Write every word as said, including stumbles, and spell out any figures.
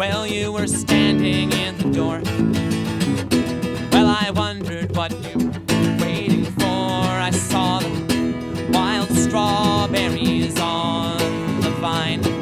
Well, you were standing in the door. Well, I wondered what you were waiting for. I saw the wild strawberries on the vine.